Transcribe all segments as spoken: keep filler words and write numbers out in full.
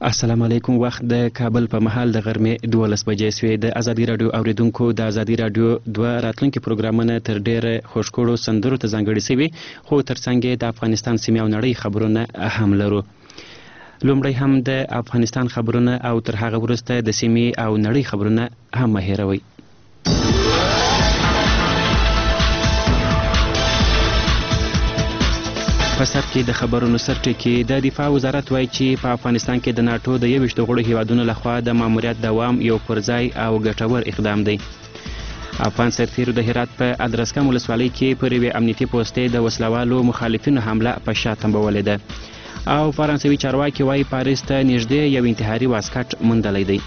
السلام علیکم. وخت د کابل په محل د غرمې دولس بجې سوې. د ازادي رادیو اوریدونکو د ازادي رادیو دوه راتلونکي پروګرامونه تر ډیره خوشکړو سندرو ته ځانګړي شوي، خو ترڅنګ د افغانستان سیمې او نړۍ خبرونه هم لرو. لومړی هم د افغانستان خبرونه او تر هغه وروسته د سیمې او نړۍ خبرونه هم مه هیروئ. په سر کې د خبرونو سرټکی. د دفاع وزارت وایي چې په افغانستان کې د ناټو د یویشتو غړو هیوادونو لخوا د ماموریت دوام یو پرځای او ګټور اقدام دی. افغان سرتیرو د هرات په ادرسکن ولسوالۍ کې پر یوې امنیتي پوستې د وسلوالو مخالفینو حمله په شا تنبولې ده. او فرانسوي چارواکي وایي پاریس ته نږدې یو انتحاري واسکټ موندلی دی.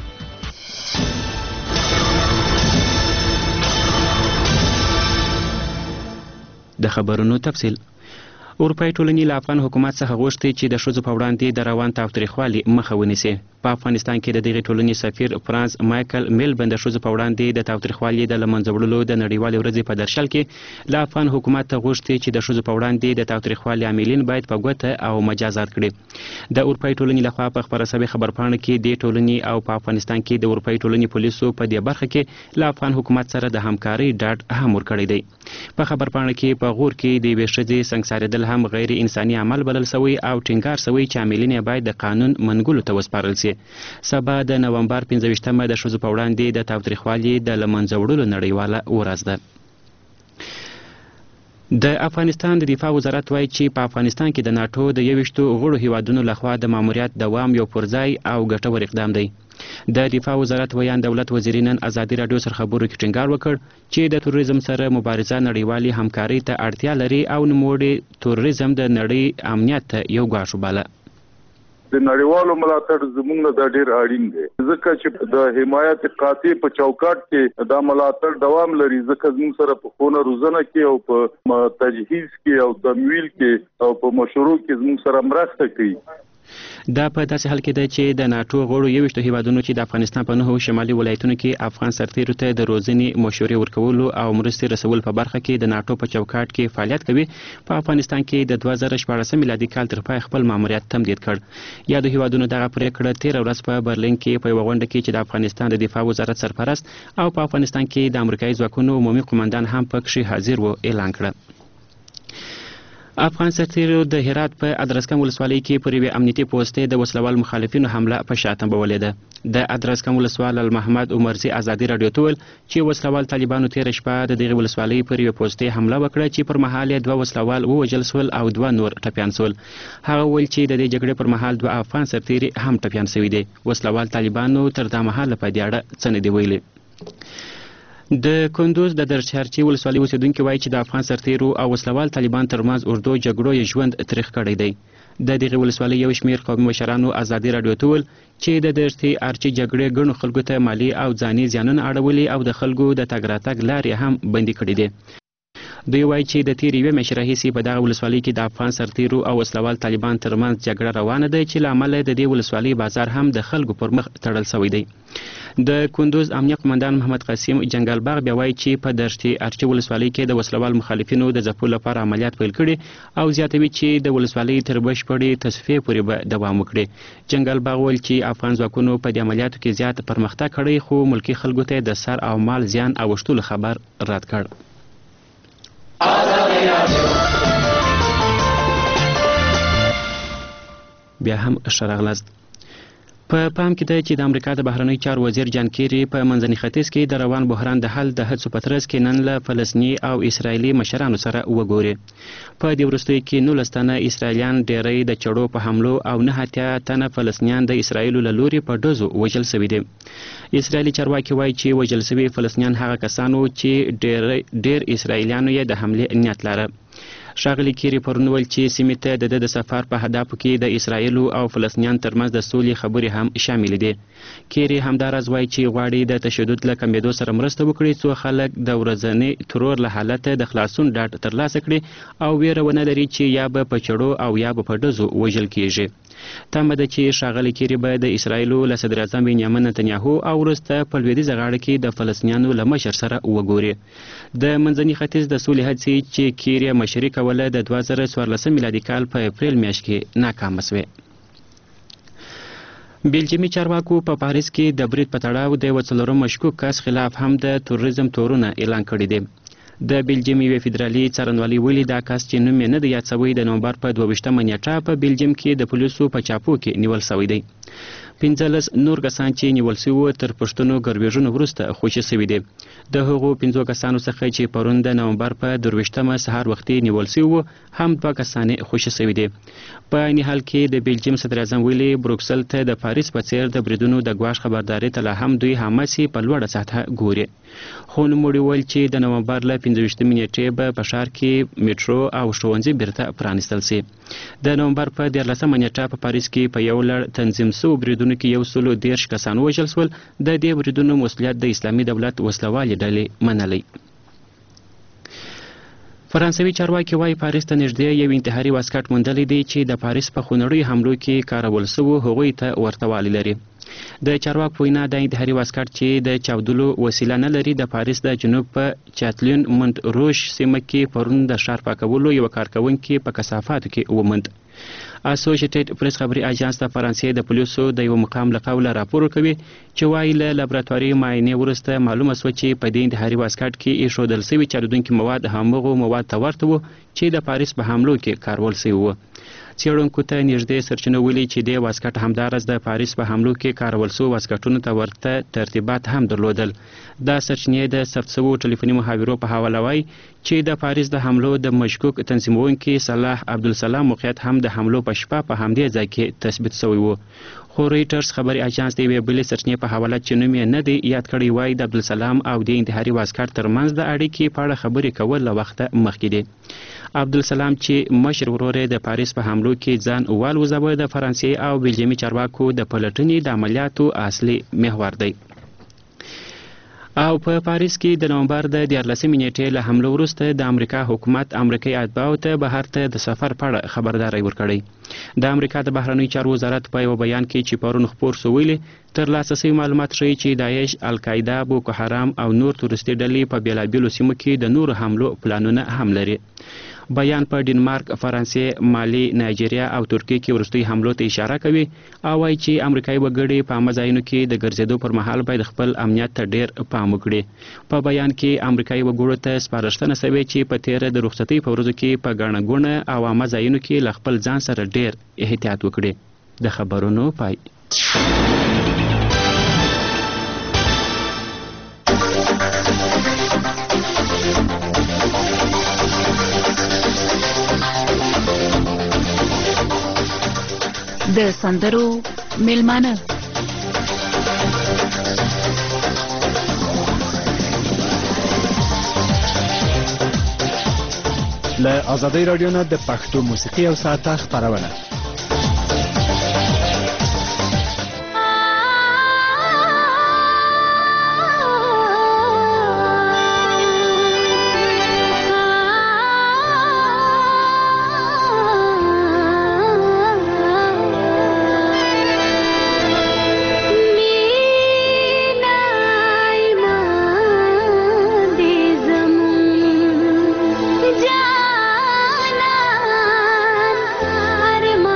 د خبرونو تفصیل. اروپایي ټولنې له افغان حکومت څخه غوښتي چې د ښځو په وړاندې د روان تاوتریخوالي مخه ونیسي. په افغانستان کې د دغې ټولنې سفیر فرانس مایکل میلبن د ښځو په وړاندې د تاوتریخوالي د له منځه وړلو د نړیوالې ورځې په درشل کې له افغان حکومت ته غوښتي چې د ښځو په وړاندې د تاوتریخوالي عاملین باید په ګوته او مجازات کړي. د اروپایي ټولنې لخوا په خپره شوې خبرپاڼه کې دې ټولنې او په افغانستان کې د اروپایي ټولنې پولیسو په دې برخه کې له افغان حکومت سره د همکارۍ ډاډ هم ورکړی دی. په خبرپاڼه کې په غور کې د یوې ښځې سنګسارېدل هم غیر انساني عمل بلل سوی او ټینګار سوی چې عاملین یې باید د قانون منګولو ته وسپارل سي. سبا د نومبر پنځه ویشتمه د ښځو په وړاندې د تاوتریخوالي د له منځه وړلو نړیواله ورځ ده. د افغانستان د دفاع وزارت وایي چې په افغانستان کې د ناټو د یویشتو غړو هیوادونو لخوا د ماموریت دوام یو پرځای او ګټور اقدام دی. د دفاع وزارت ویان دولت وزیر نن ازادي رادیو سره خبرو کې ټینګار وکړ چې د تروریزم سره مبارزه نړیوالې همکارۍ ته اړتیا لري او نوموړي تروریزم د نړۍ امنیت ته یو ګواښ وباله. د نړیوالو ملاتړ زموږ د ډیر اړین دی ځکه چې د حمایت قاطع په چوکاټ کې دا ملاتړ دوام لري، ځکه زموږ سره په خونه روزنه کې او په تجهیز کې او تمویل کې او په مشورو کې زموږ سره مرسته کوي. دا په داسې حال کې ده چې د ناټو غړو یویشتو هیوادونو چې د افغانستان په نهو شمالي ولایتونو کې افغان سرتیرو ته د روزنې مشورې ورکولو او مرستې رسول په برخه کې د ناټو په چوکاټ کې فعالیت کوي، په افغانستان کې د دوه زره شپاړسم میلادي کال تر پای خپل ماموریت تمدید کړ. یادو هیوادونو دغه پریکړه تېره ورځ په برلین کې په یوه غونډه کې چې د افغانستان د دفاع وزارت سرپرست او په افغانستان کې د امریکایي ځواکونو عمومي قمندان هم پکښې حاضر و اعلان کړه. افغان سرتیرو د هرات په ادرسکن ولسوالۍ کې پر یوې امنیتي پوستې د وسلوال مخالفینو حمله په شا تنبولې ده. د ادرسکن ولسوال محمد عمرزي ازادي رادیو ته ویل چې وسلوال طالبانو تېره شپه د دغې ولسوالۍ پر یوې پوستې حمله وکړه چې پر مهال یې دوه وسلوال ووژل سول او دوه نور ټپیان سول. هغه ویل چې د دې جګړې پر مهال دوه افغان سرتیري هم ټپیان سوي دي. وسلوال طالبانو تر دا مهاله په دې اړه څه نه دي ویلي. د کندوز د درچارچي ولسوالۍ اوسیدونکي وایي چې د افغان سرتیرو او وسلوال طالبان ترمنځ اوږدو جګړو یې ژوند تریخ کړی دی. د دغې ولسوالۍ یو شمېر قومي مشرانو ازادي راډیو ته وویل چې د دشتي ارچي جګړې ګڼو خلکو ته مالي او ځاني زیانونه اړولي او د خلکو د تګ راتګ لارې هم بندي کړي دي. دوی وایي چې د تېرې یوې میاشتې راهیسې په دغه ولسوالۍ کې د افغان سرتیرو او وسلوال طالبان ترمنځ جګړه روانه ده چې له امله د دې ولسوالۍ بازار هم د خلکو پر مخ تړل شوی دی. د کندوز امنیه قمندان محمد قاسم جنګالباغ بیا وایي چې په دشتي ارچي ولسوالۍ کې د وسلوال مخالفینو د ځپلو لپاره عملیات پیل کړي او زیاتوي چې د ولسوالۍ تر بشپړې تصفیې پورې به دوام وکړي. جنګالباغ ویل چې افغان ځواکونو په دې عملیاتو کې زیات پرمختګ کړی، خو ملکي خلکو ته د سر او مال زیان اوښتلو خبر رد کړ. بیا هم ښه راغلاست. په پام کې ده چې د امریکا د بهرنیو چارو وزیر جان کیری په منځني ختیځ کې د روان بحران د حل د هڅو په ترڅ کې نن له فلسطیني او اسرائیلي مشرانو سره وګوري. په دې وروستیو کې نولس تنه اسرائیلیان ډیری د چړو په حملو او نه اتیا تنه فلسطینیان د اسرائیلو له لوري په ډزو وژل سوي دي. اسرائیلي چارواکي وایي چې وژل سوي فلسطینیان هغه کسانو چې ډیر ډیر اسرائیلیانو یې د حملې نیت لاره. ښاغلي کیری پرون ویل چې سیمې ته د ده د سفر په هدفو کې د اسرائیلو او فلسطینیان ترمنځ د سولې خبرې هم شاملې دي. کیری همداراز وایي چې غواړي د تشدد له کمېدو سره مرسته وکړي څو خلک د ورځني ترور له حالته د خلاصون ډاډ ترلاسه کړي او ویره ونه لري چې یا به په چړو او یا به په ډزو وژل کیږي. تمه ده چې ښاغلي کیری به د اسرائیلو له صدر اعظم بنیامین نتنیاهو او وروسته په لویدیځه غاړه کې د فلسطینیانو له مشر سره وګوري. د منځني ختیځ د سولې هڅې چې کیری مشري کوله د دوه زره څوارلسم میلادي کال په اپریل میاشت کې ناکامه شوې. بیلجیمي چارواکو په پاریس کې د برید په تړاو د یوه څلورم مشکوک کس خلاف هم د تروریزم تورونه اعلان کړي دي. د بیلجیم یوې فدرالي څارنوالۍ ویلي دا کس چې نوم یې نه دی یاد سوی د نومبر په دوه ویشتمه نیټه په بیلجیم کې د پولیسو په چاپو کې نیول سوی دی. پنځلس نور کسان چې نیول سوي تر پښتنو ګرویژنو وروسته خوشي سوي دي. د هغو پنځو کسانو څخه چې پرون د نومبر په درویشتمه سهار وختي نیول سوي هم دوه کسان خوشي سوي دي. په عین حال کې د بیلجیم صدر اعظم ویلي بروکسل ته د پاریس په څیر د بریدونو د ګواښ خبرداري ته لا هم دوی حماسي په لوړه سطحه ګوري. خو نوموړي ویل چې د نومبر له پنځه ویشتمې نیټې به په ښار کې میټرو او ښوونځي بیرته پرانیستل سي. د نومبر په دیارلسمه نیټه په پاریس کې په یو لړ تنظیم سوو بریدونو کې یو سلو دیرش کسان وژل شول. د دې بریدونو مسؤلیت د اسلامي دولت وسلوالې ډلې منلی. فرانسوي چارواکي وایي پاریس ته نږدې یو انتحاري واسکټ موندلی دی چې د پاریس په خونړیو حملو کې کارول سوو هغوی ته ورته والی لري. د چارواکو په وینا د انتحاري واسکټ چې د چاودلو وسیله نه لري د پاریس د جنوب په چاتلون منت روش سیمه کې پرون د ښار پاکولو یو کارکوونکي په کثافاتو کې وموند. اسوسییټډ پریس خبري اژانس د فرانسې د پولیسو د یو مقام له قوله راپور ورکوي چې وایي له لابراتواري معاینې وروسته معلومه سوه چې په دې انتحاري واسکټ کې ایښودل سوي چاودونکي مواد همغو مواد ته ورته وو چې د پاریس په حملو کې کارول سوي وو. څېړونکو ته نږدې سرچینو ویلي چې دې واسکټ همداراز د پاریس په حملو کې کارول سوو واسکټونو ته ورته ترتیبات هم درلودل. دا سرچینې د ثبت سوو ټلیفوني محاورو په حواله وایي چې د پاریس د حملو د مشکوک تنظیمونکي صلاح عبدالسلام موقعیت هم د حملو په شپه په همدې ځای کې تثبیت سوی و. خو رویټرز خبري اژانس د یوې بلې سرچینې په حواله چې نوم یې نه دی یاد کړی وایي د عبدالسلام او د انتحاري واسکټ ترمنځ د اړیکې په اړه خبرې کول له وخته مخکې دي. عبدالسلام چې مشر ورور د پاریس په حملو کې ځان والوځاوه د فرانسې او بیلجیمي چارواکو د پلټنې د عملیاتو اصلي محور دی. او په پا پاریس کې د نومبر د دیارلسمې نیټې له حملو وروسته د امریکا حکومت امریکایي اتباعو ته بهر ته د سفر په اړه خبرداری ورکړی. د امریکا د بهرنیو چارو وزارت په یو بیان کې چې پرون خپور سو ویلي ترلاسه شوي معلومات ښیي چې داعش، القاعده، بوکو حرام او نور تورستي ډلې په بیلابیلو سیمو کې د نورو حملو پلانونه هم لري. بیان په ډنمارک، فرانسې، مالي، نایجیریا او ترکیې کې وروستیو حملو ته اشاره کوي او وایي چې امریکایي وګړي په عامه ځایونو کې د ګرځېدو پر مهال باید خپل امنیت ته ډیر پام وکړي. په بیان کې امریکایي وګړو ته سپارښتنه شوې چې په تیره د رخصتۍ په ورځو کې په ګڼه ګوڼه او عامه ځایونو کې له خپل ځان سره ډیر احتیاط وکړي. د خبرونو پای. د سندرو میلمانه له آزادۍ رادیو نه د پښتو موسیقي او ساعته خپرونه. जाना अरमान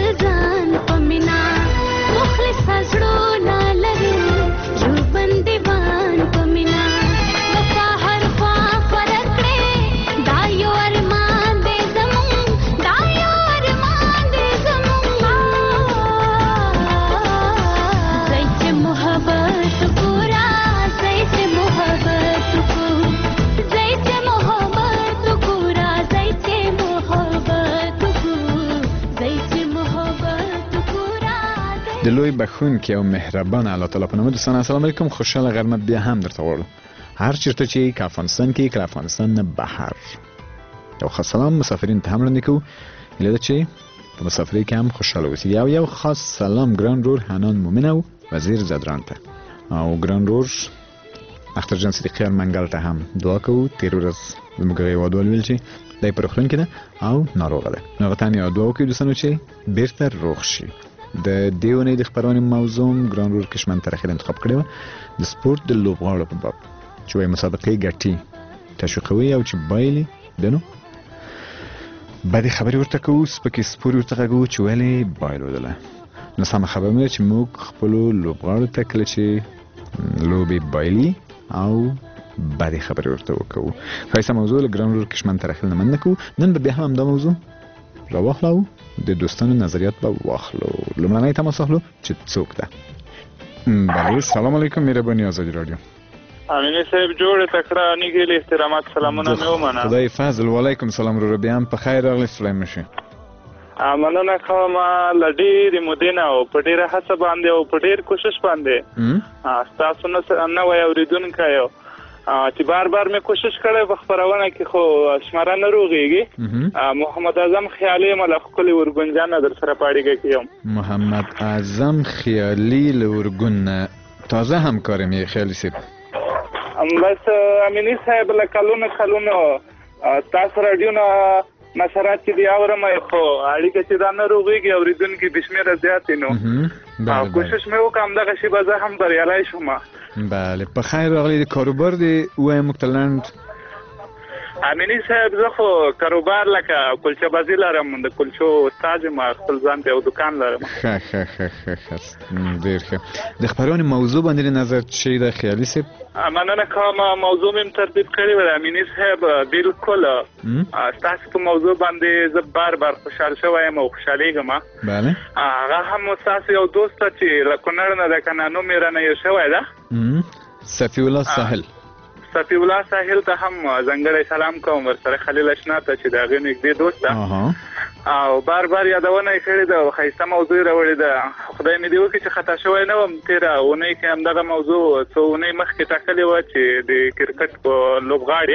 ځان پمینا مخلص زړونه لري یو بندیوان پمینا وفا هر خوا فرق کړي دا یو ارمان دې زمون دا یو ارمان دې زمون زیت محبت پورا زیت محبت کو زیت محبت پورا زیت محبت کو زیت محبت پورا د لوی بخښونکي او مهربان الله تعالی په نوم دوستان السلام علیکم خوشاله غرمه بیا هم درته غواړو هر چیرته چې که افغانستان کې که افغانستان نه بهر یو خاص سلام مسافرین ته هم وړاندې کوو هیله ده چې په مسافرۍ کې هم خوشحاله اوسئ او یو خاص سلام ګران رور حنان مومن او وزیر زدران ته او ګران رور اخترجان صدیقیان منګل ته هم دعا کوو تېره ورځ زموږ هغه هېوادوال ویل چې دی په روغتون کې ده او ناروغه ده نو هغه ته هم یو دعا وکړئ دوستانو چې بېرته روغ شي د دې اونۍ د خپرونې موضوع ګران رور کشمن ترخیل انتخاب کړې وه د سپورت د لوبغاړو په باب چې وایي مسابقې ګټي تشویقوي او چې بایلي ده نو بدې خبرې ورته کوو سپکې سپورې ورته غږوو چې ولې بایلودله نو سمه خبره مې ده چې موږ خپلو لوبغاړو ته کله چې لوبې بایلي او بدې خبرې ورته وکوو ښایسته موضوع له ګران رور کشمن ترخیل نه مننه کوو نن به بیا هم همدا موضوع راواخلو د دوستانو نظریات به واخلو لومړنی تماس واخلو چې څوک ده بله سلام علیکم مهرباني آزادي رادیو امینی صاحب جوړ تکړه نیګل احترامات سلامونه مې ومنه خدای فضل وعلیکم سلام رو بیا هم په خیر راغلی سلام مشي مننه کوم ل ډېرې مودې نه او په ډېره هڅه باندې او په ډېر کوشش باندې ستاسو نه وای اورېدونکی یو چې بار بار مې کوشش کړی په خپرونه کې خو شماره نه روغېږي محمد اعظم خیالي یم له ښکلې ورګونجان نه در سره په اړیکه کې یم محمد اعظم خیالي له ورګون نه تازه همکار یم یې خیالي صاحب بس امیني صاحب له کلونو کلونو ستاسو راډیو نه نشرات چې دی اورم خو اړیکه چې دا نه روغېږي اورېدونکي بې شمېره زیات نو کوشش مې وکړم همدغه شي به زه هم بریالی شوم بله په خیر راغلی د کاروبار دی ووایم موږ ته لنډ امیني صاحب زه خو کاروبار لکه کلچه بازي لرم د کلچو استاد یم خپل ځان ته یو دوکان لرم ښه ښه ښه ښه ډېر ښه د خپرونې موضوع باندې نظر چې د خیالي صاحب مننه کوم موضوع مې ترتیب کړې وه امیني صاحب بالکل ستاسو په موضوع باندې زه بار بار خوشحال شوی یم او خوشحالېږم بله هغه هم ستاسو یو دوست چې له کونړ نه ده که نه نوم یې رانه یې شوی ده صفي الله ساحل صفي الله ساحل ته هم ځانګړی سلام کوم ورسره خلیل اشنا ته چې د هغې نږدې دوست ده او بار بار یادونه یې کړې ده او ښایسته موضوع یې راوړې ده خدای مې دې وکړي چې خطا شوی نه وم تېره اونۍ کې همدغه موضوع څو اونۍ مخکې ټاکلې وه چې د کرکټ په لوبغاړي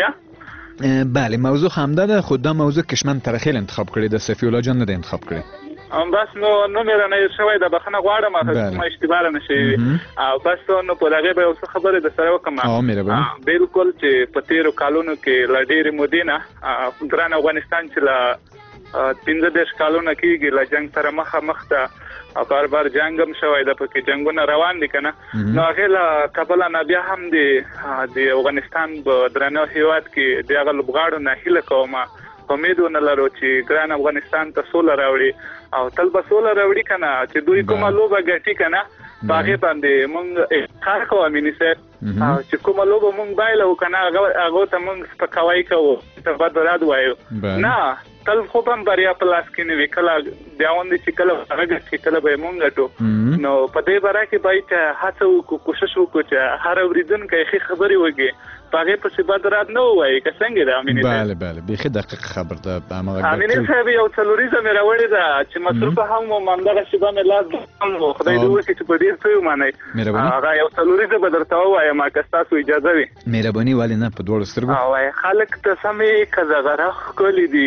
بله موضوع همدا ده خو دا موضوع کشمن ترخیل انتخاب کړې ده صفي الله جان نه ده انتخاب کړې بس نو نوم یې رانه هېر شوی ده بخښنه غواړم کومه اشتباه رانه شوې وي او بس نو په هغې به یو څه خبرې درسره وکړم بلکل چې په تېرو کالونو کې له ډېرې مودې نه ګران افغانستان چې له پنځه دېرش کالونه کېږي له جنګ سره مخامخ ده بار بار جنګ هم شوی ده پکې جنګونه روان دي که نه نو هغې له کبله نه بیا هم د افغانستان په درنه هېواد کې د هغه لوبغاړو نه هیله کوم امید ونه لرو چې ګران افغانستان ته سوله راوړي او تل به سوله راوړي که نه چې دوی کومه لوبه ګټي که نه په هغې باندې مونږ افتخار کوو امیني صاحب چې کومه لوبه مونږ بایلو که نه هغو ته مونږ سپکاوی کوو ته بد رد وایو نه تل خو به هم بریا په لاس کې نه وي کله بیا غوندې چې کله هغه ګټي کله به یې مونږ ګټو نو په دې باره کې باید هڅه وکړو کوشش وکړو چې هر اورېدونکی ښې خبرې وکړي په هغې پسې بد رد نه ووایي که څنګه ده امیني صاحب بله بله بیخي دقیق خبر ده امیني صاحب یو څلوریزه مې راوړې ده چې مصروفه هم وم همدغه شېبه مې لاس هم و خدای دې وکړي چې په ډېر څه ومنئ هغه یو څلوریزه به درته ووایم که ستاسو اجازه وي مهرباني ولې نه په دواړو سترګو وایي خلک د سمې که د غره ښکلي دي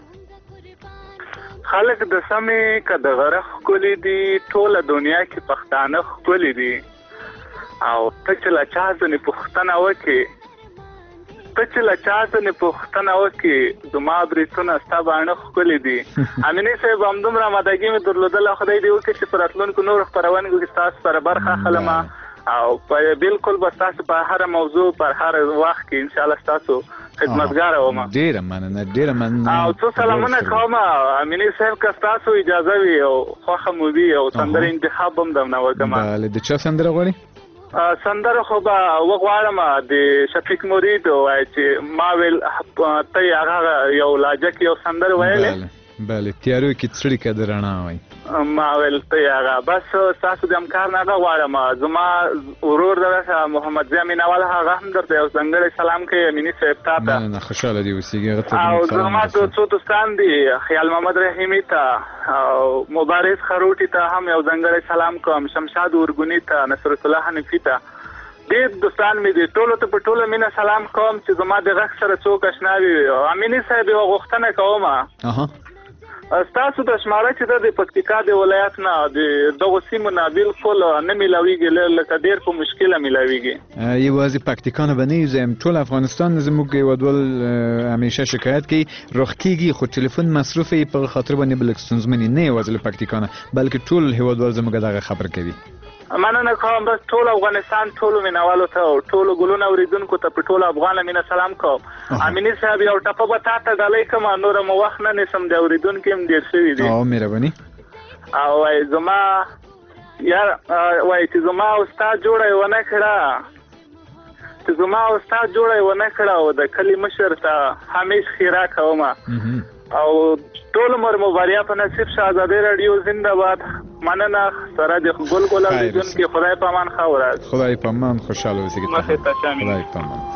خلک د سمې که د غره ښکلي دي ټوله دنیا کې پښتانه ښکلي دي او ته چې له چا ځنې پوښتنه وکړې ته چې له چا ځنې پوښتنه وکړې زما بریتونه ستا باڼه ښکلي دي امیني صاحب همدومره امادګي مې درلودله خدای دې وکړي چې په راتلونکو نورو خپرونکو کې ستاسو سره برخه اخلم او بالکل به ستاسو په هر موضوع پر هر وخت کې انشاءالله ستاسو خدمتګار وم. ډیره مننه ډیره مننه. او څو سلامونه کوم امینی صاحب که تاسو اجازه وي او خوښه مو وي او سندره انتخاب هم درنه وکړم. بله د چا سندره غواړئ؟ سندره خو به وغواړم د شفیق مرید وایي چې ما ویل ته یې هغه یو لاجک یو سندره ویلې. بله تیارو کې څړیکه د رڼا وایي ما ویل ته یې هغه بس ستاسو د همکار نه هغه غواړم. زما ورور دغه محمد ضیا مینوال هغه هم درته یو ځانګړی سلام کوي امیني صاحب ته. مننه خوشحاله دې اوسېږي. هغه ته او زما څو دوستان دي خیال محمد رحیمي ته او مبارز خروټي ته هم یو ځانګړی سلام کوم. شمشاد اورګوني ته نصرت الله حنفي ته ډېر دوستان مې دي. ټولو ته په ټوله مینه سلام کوم چې زما د غږ سره څوک اشنا وي. امیني صاحب یوه غوښتنه کوم ستاسو د شماره چې د پکتیکا د ولایت نه د دغو سیمو نه بالکل نه میلاویږي لکه ډېر په مشکله میلاویږي. یوازې پکتیکا نه به نه یو ټول افغانستان زموږ هېوادوال همیشه شکایت کوي رخ کېږي خو ټلیفون مصروف یې په خاطر باندې به لږ ستونزمن نه یوازې له پکتیکا نه بلکې ټول هېوادوال زموږ دغه خبر کوي. مننه کوم بس ټول افغانستان ټولو مینوالو ته او ټولو ګلونه اوریدونکو ته په ټوله افغانه مینه سلام کوم. امیني صاحب یو ټپه به تا ته ډالۍ کوم نوره مو وخت نه نیسم د اوریدونکي هم ډېر شوي دي. او مهرباني. او وایي زما یار وایي چې زما استاد جوړه یې ونه کړه چې زما استاد جوړه یې ونه کړه او د کلي مشر ته همیش خیرا کوم او ټول عمر مو بریا په نصیب شه. ازادي راډیو زنده باد. مننه سره د ګل ګل اوریدونکي خدای په امان ښه ورځ. خدای په امان خوشحاله اوسئ. مخې ته شامل. خدای په امان.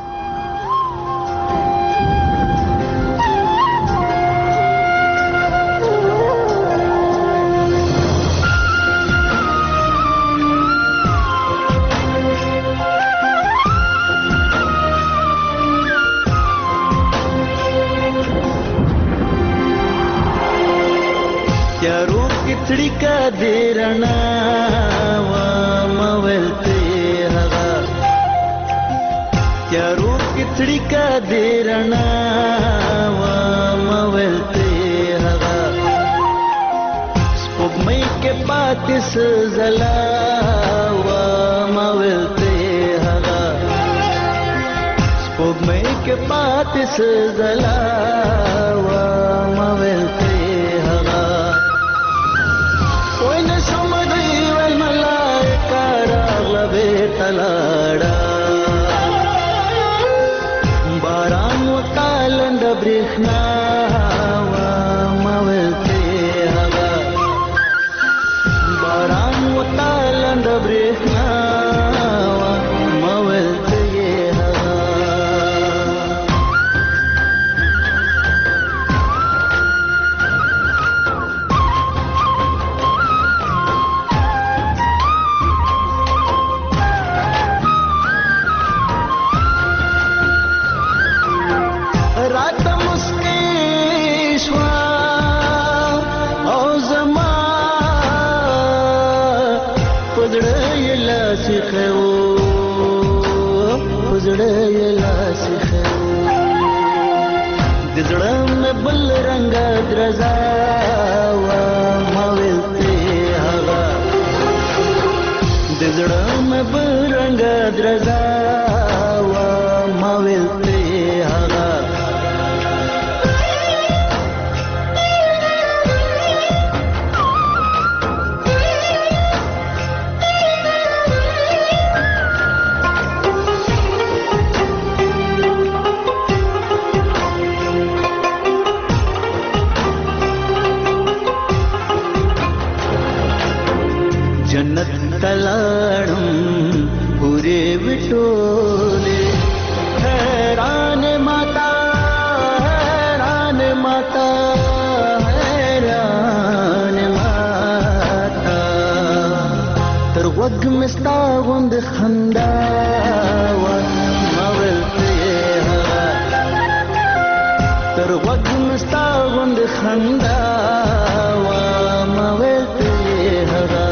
څړیکه د رڼا وه ما ویل ته یې هغه تیارو کې څړیکه د رڼا وه ما ویل ته یې هغه سپوږمۍ کې پاتې څه ځلا وه ما ویل ته یې هغه سپوږمۍ کې پاتې څه ځلا وه ما ویل ته تلاړه باران وکالند برېښنا وه ما ویل ته یې هغه باران وکالند برېښنا وه ما ویل ته یې هغه بل رنگ درزا وه ما ویل ته یې هغه د زړه مې بل رنگ درزا وه ما ویل ته یې هغه تلاړم پورې وټولې حیران ماتا حیران ماتا حیران ماتا تر غوږ مې ستا غوندې خندا وه ما ویل ته یې هغه تر غوږ مې ستا غوندې خندا وه ما ویل ته یې هغه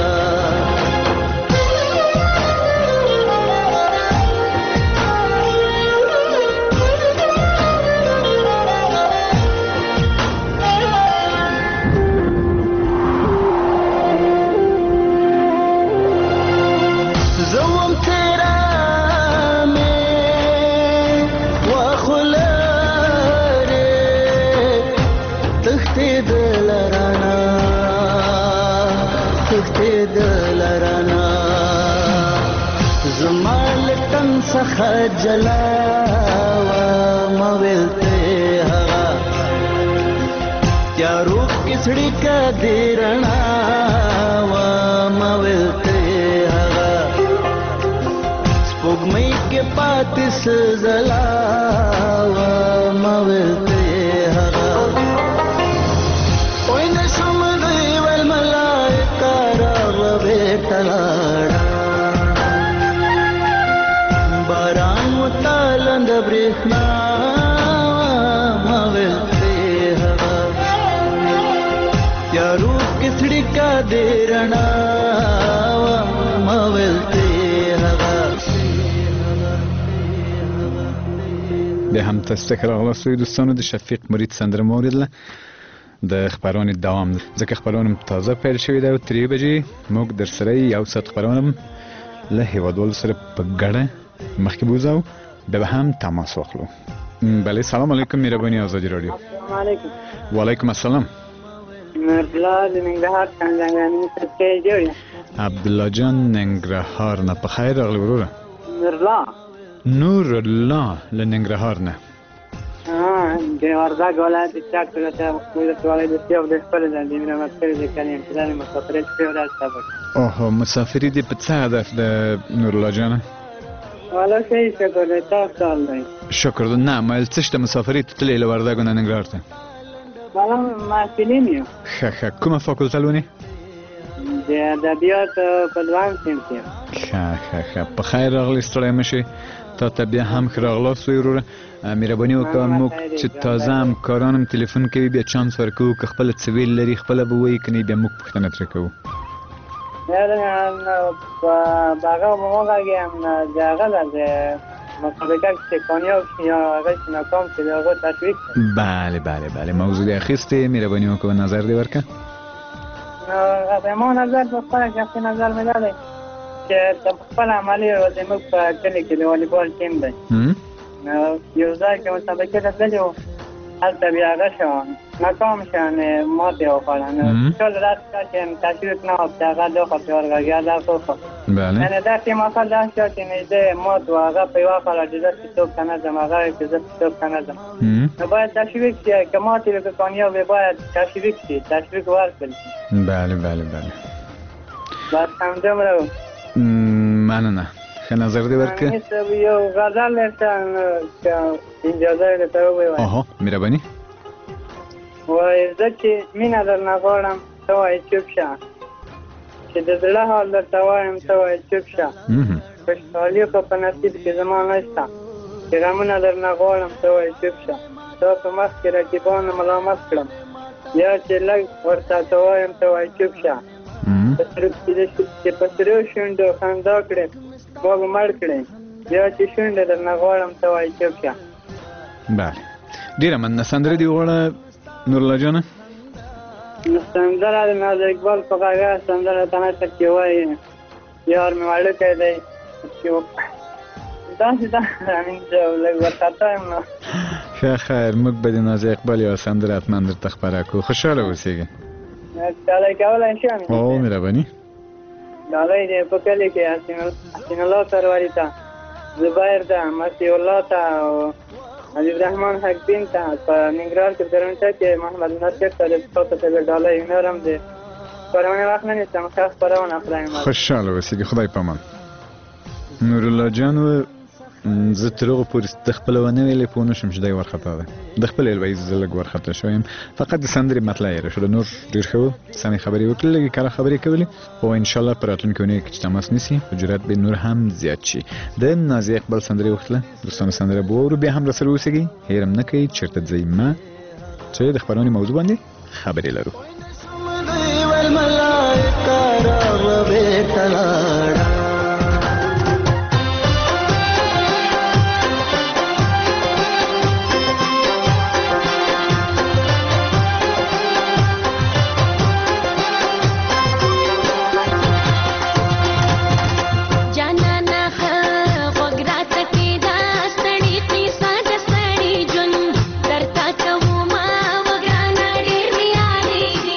زوم تیرا میں وخلا تختې د لرانا زمال تن څخه جلا وا مویلته هغه تیارو کسړي کا دیرنا وا مویلته هغه سپوږمۍ کې پاتې سزلا وا مویلته هغه وای نشم دی ول ملائکه راغله تلاړه باران وتالند برېښنا مویلته هغه تیارو کسړي کا دیرنا مویلته بیا هم تاسو ته راغلاستئ دوستانو د شفیق مرید سندره مو اوریدله د خبرونې دوام ځکه خبرونه تازه پیل شوې ده او درې بجې موږ در سره یو ساعت خبرونه له هیوادوالو سره په ګډه مخکې بوځو بیا به هم تماس واخلو. بله سلام علیکم مهرباني آزادي رادیو. السلام علیکم. وعلیکم السلام. عبدالله د ننګرهار څنګه څنګه جوړ عبدالله جان ننګرهار نه په خیر راغلی وروره. نورلا نور الله له ننګرهار نه. ها د وردګ ولایت چاک ته ولایت ولایت د سیو د خپل د دینه مسکر د کلیم چې د مسافرت په ورځ سبق. اوه مسافری دی په څه هدف د نور الله جان؟ والا شي شکر دې تاسو الله. شکر دې نه مې څه ته مسافری تللی له وردګ نه ننګرهار ته. والا ما فلمي. ښه ښه کومه فاکولته لونی؟ د ادبیات په دوام سیمه. ښه ښه ښه په خیر راغلی ستړی مشي تا ته بیا هم ښه راغلاست وروره. مهرباني وکړه موږ چې تازه همکاران هم تلیفون کوي بیا چانس ورکوو که خپله څه ویل لري خپله به وایي که نه بیا موږ پوښتنه ترې کوو. هغه موږ هم د هغه د مسابقه کې کامیاب شي یا هغه چې ناکام شي د هغه تشویق. بله بله بله موضوع دې اخیستې مهرباني وکړه نظر دې ورکړه. نو ما نظر په خپله شخصي نظر مې دا دی چې خپل عملي زموږ په کلي کې د والیبال ټیم دی یو ځای کې مسابقې ته تللي وو هلته بیا هغه شو ناکام شو ماتې وخوړه نو ټول راز چې تشویق نه وو چې هغه دوخه پرې ورغږیا دا کوخه یعنې دا ټیم اصل دا شو چې نږدې مات و هغه په یوه خاله چې زه څوک ته نه ځم هغه چې زه څوک ته نه ځم نو باید تشویق شي که ماتې وي که کامیاب وي باید تشویق شي تشویق ورکړل شي. بله بله بله بس همدومره و. مننه ښه نظر دې ورکړه. یو غزل درته که اجازه یې درته ووایم. آها مهرباني. وایي زه چې مینه درنه غواړم ته وایې چوپ شه چې د زړه حال درته وایم ته وایې چوپ شه خوشحالي خو په نصیب کې زما نشته چې غمونه درنه غواړم ته وایې چوپ شه تا په مخ کې رقیبانو ملامت کړم یا چې لږ ورته ته وایم ته وایې چوپ شه چې په سرو شونډو خندا کړې ما به مړ کړې یا چې شونډه درنه غواړم ته وایې چوپ شه. بله ډېره مننه سندره دې وغواړه نورالله جانه. سندره د ناز اقبال په غږه سندره ته نشته چې وایي یار مې وړوکی دی چې داسې دا لږ ورخطا یم نو. ښه خیر موږ به د ناز اقبال یوه سندره حتما درته خپره کړو. خوشحاله اوسېږئ. ډالۍ کولی شم؟ او مهرباني. ډالۍ دی په کلي کې حسین الله سرواري ته زبیر ته مسیح الله ته او حبیب رحمان حق دین ته په ننګرهار کې درونټه کې محمد نصیر ته تاسو ته ډالۍ نورم دی خپرونه وخت نه نیسم ښه خپرونه خدای مو خوشحاله اوسېږئ خدای په امان. نورالله جان زه تر هغو پورې د خپله ونه ویلې پوه نه شم چې دی وارخطا دی د خپله ویل وایي زه لږ وارخطا شوی یم فقط د سندرې مطلع یې راښوده نور ډېر ښه و سمې خبرې وکړې لږې کره خبرې کولې خو انشاءالله په راتلونکې اونۍ کې چې تماس نیسي جرأت به نور هم زیات شي. د نازیه اقبال سندرې وختله دوستانو سندره به واورو بیا هم راسره اوسېږئ هېر هم نه کوئ چېرته ځئ مه چې د خپرونې موضوع باندې خبرې لرو. Thank you.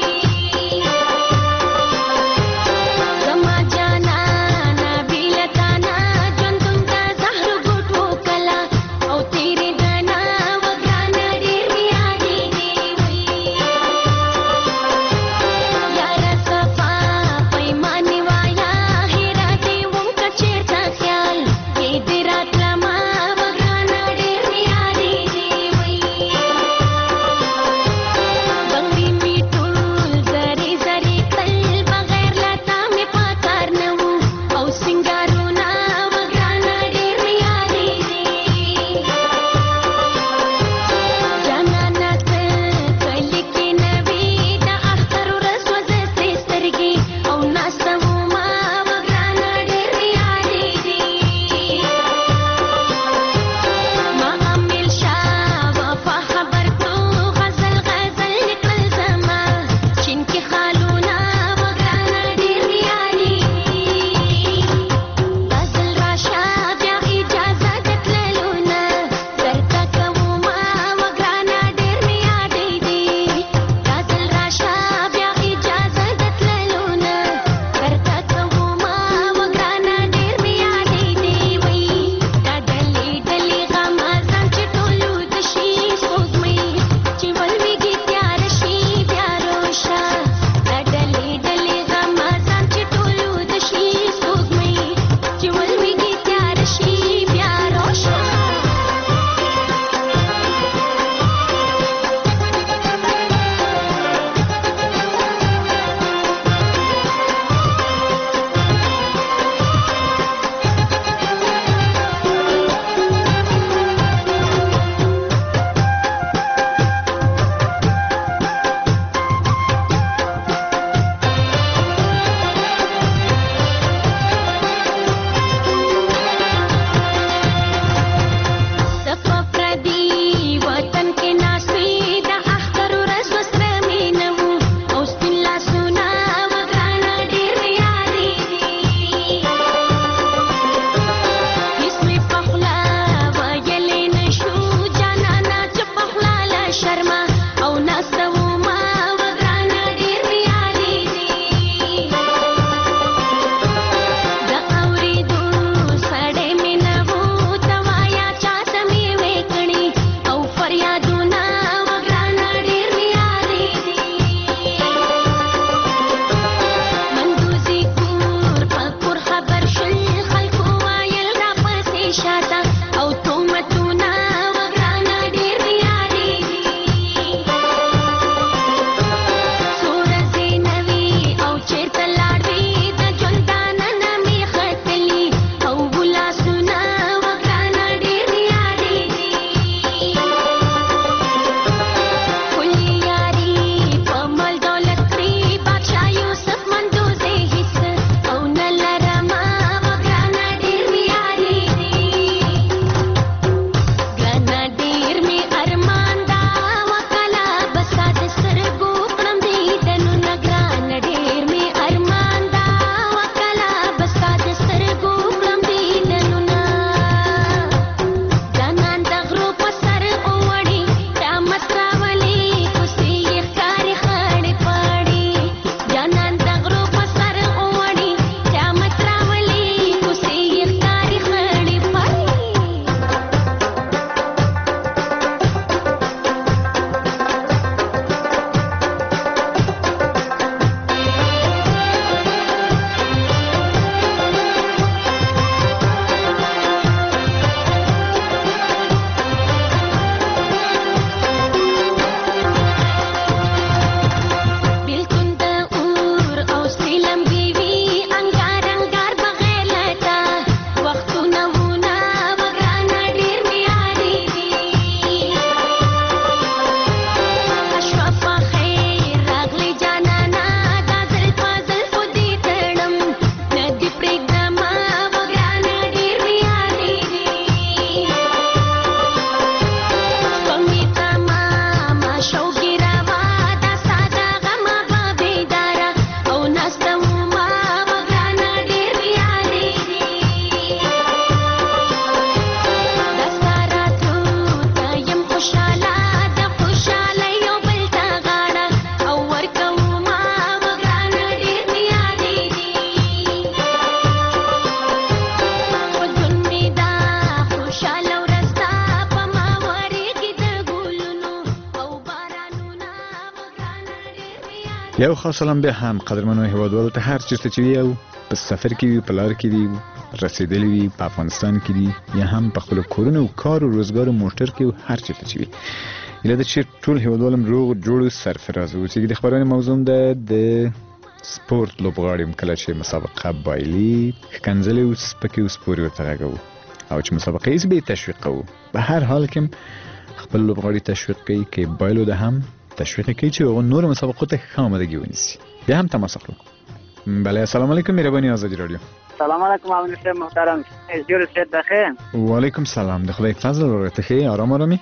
یو خاص سلام بیا هم قدرمنو هیوادوالو ته هر چیرته چې وي او په سفر کې وي په لار کې وي رسیدلی وي په افغانستان کې دي یا هم په خپل کورونو او کار او روزګار او موټر کې او هر چیرته چې وي اله د چې ټول هیوادوالم روغ جوړ سرفراز او چې د خبرونې موضوع ده د سپورت لوبغاړي کله چې مسابقه بایلي کنځلې او سپکې او سپوري ورته غږو او چې مسابقه یې به تشویقو په هر حال کې خپل لوبغاړي تشویق کوي کې بایلو ده هم تشویق کوي چې هغه نور مسابقو ته ښه آمادګي ونیسي بیا هم تماس وکړو بله السلام علیکم مهرباني آزادی رادیو سلام علیکم امین صاحب محترم جوړ شه بخیر وعلیکم سلام د خدای فضل ورته خیر آرام آرامی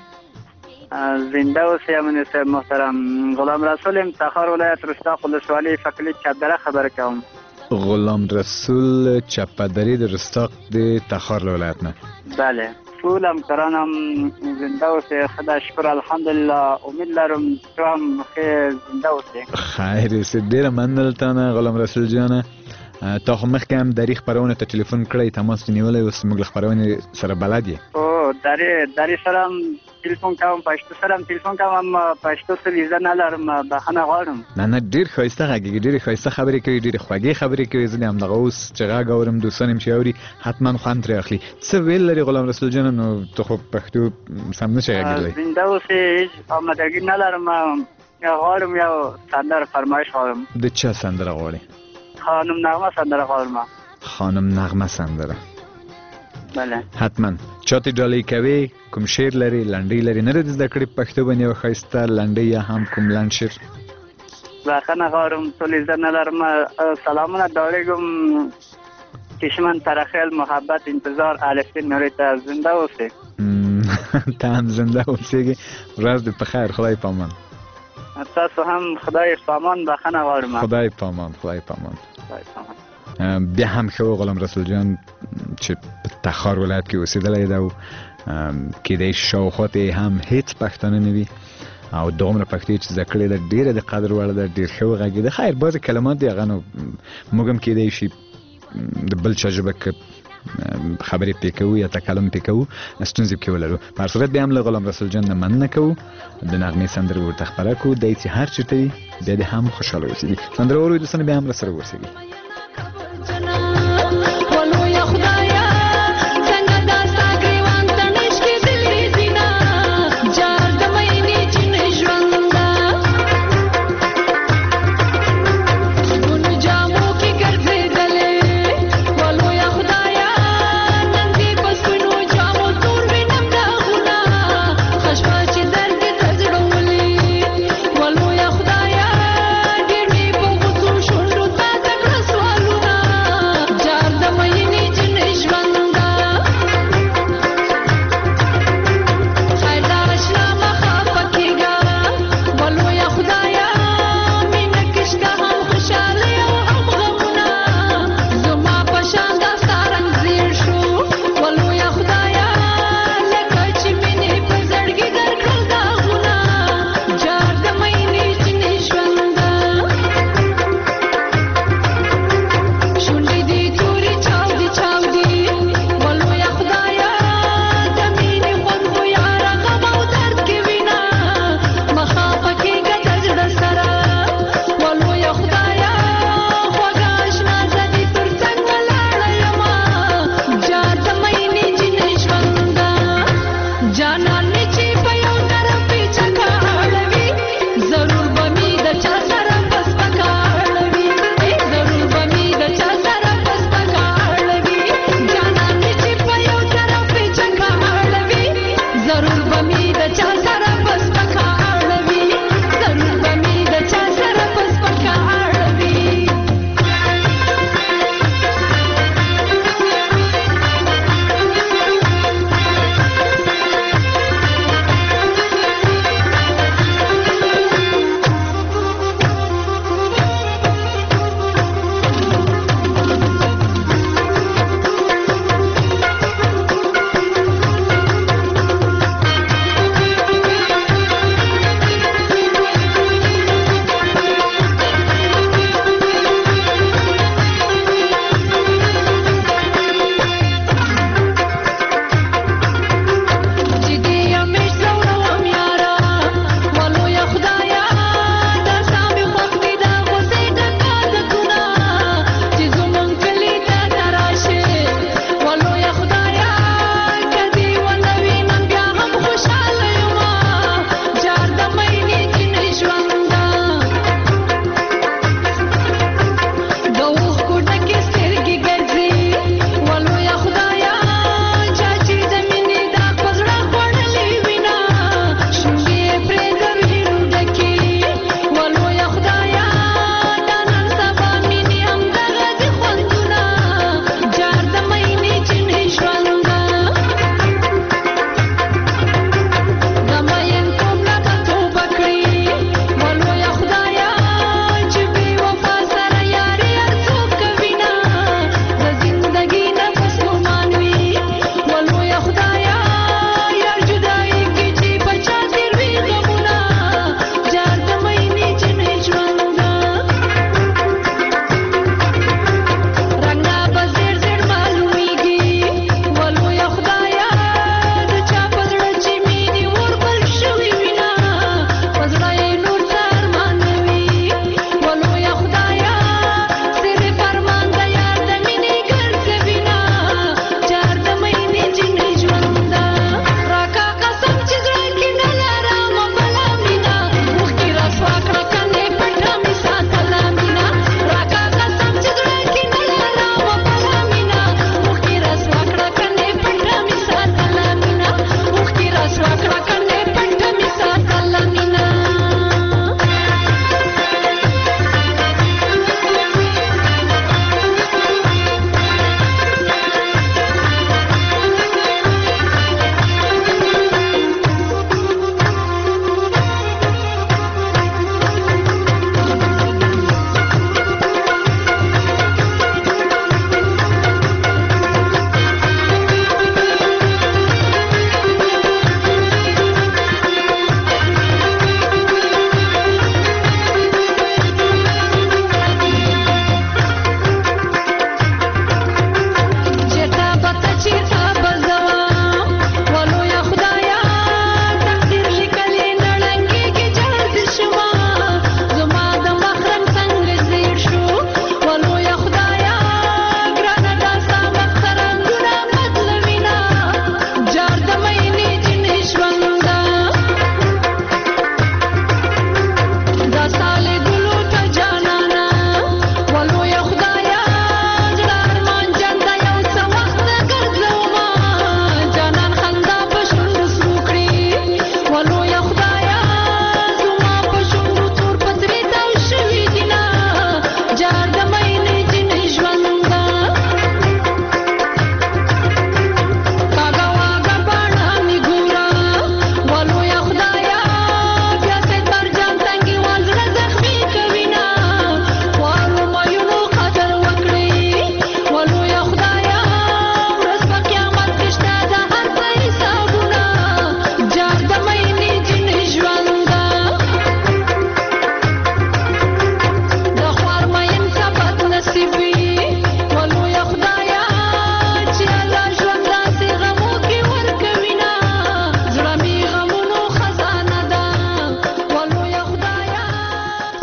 زنده اوسئ امین صاحب محترم غلام رسول ام تخار ولایت رستاق ولسوالی فقلی چپدره خبر کوم غلام رسول چپدری د رستاق د تخار ولایت نه بله ټول همکارانم زنده اوسئ خدای شکر الحمدلله امید لرم تو هم خیر زنده اوسئ خیر سي ډیره مننه تانه غلام رسول جانه تا خو مخکې هم دری خبرونه ته ټلیفون کړی تماس نیولې اوس موږ خبرونه سره بلد یې او دری دری سره ټلیفون کوم پښتو سره ټلیفون کوم پښتو څه لیزه نه لرم بخښنه غواړم نه نه ډیر ښایسته غږیږي ډیر ښایسته خبرې کوي ډیر خوږې خبرې کوي ځینې همدغه اوس چې غږ اورم دوستان هم چې اوري حتما خوند ترې اخلي څه ویل لري غلام رسول جان نو ته خو پښتو سم نه شي غږیدلی زنده اوسئ آمادګي نه لرم غواړم یو سندره فرمایش غواړم د چا سندره غواړې خانم نغمه سندره غواړم خانم نغمه سندره بله حتما چاته ډالۍ کوي کوم شعر لري لنډۍ لري نه د زده کړې پښتو باندې یو ښایسته لنډۍ یا هم کوم لنډ شعر بخښنه غواړم ټول زه نه لرم سلامونه ډالېږم کشمن ترخیل محبت انتظار الفین نوری ته زنده اوسئ ته هم زنده اوسېږي ورځ دې په خیر خدای پامان تاسو هم خدای پامان بخښنه غواړم خدای پامان خدای پامان بیا هم ښه غلام رسول جان چې په تخار ولایت کې اوسېدلی ده او کیدای شي شاوخوا ته هم هیڅ پښتانه نه وي او دومره پښتو چې زده کړې ده ډېره د قدر وړ ده ډېر ښه وغږېده خیر بعضې کلمات دي هغه نو موږ هم کیدای شي د بل چا ژبه که خبرې پې کوو یا تکلم پې کوو ستونزې پکې ولرو په هر صورت بیا هم له غلام رسول جان نه مننه کوو د نغمې سندرې ورته خپره کوو دی چې هر چېرته وي بیا دې هم خوشحاله اوسېږي سندره واورئ دوستانو بیا هم راسره اوسېږي Well,